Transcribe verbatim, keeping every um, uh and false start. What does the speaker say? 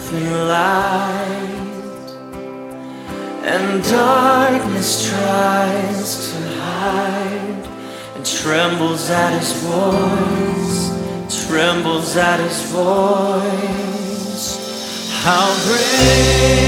in light, and darkness tries to hide, and trembles at his voice, trembles at his voice. How great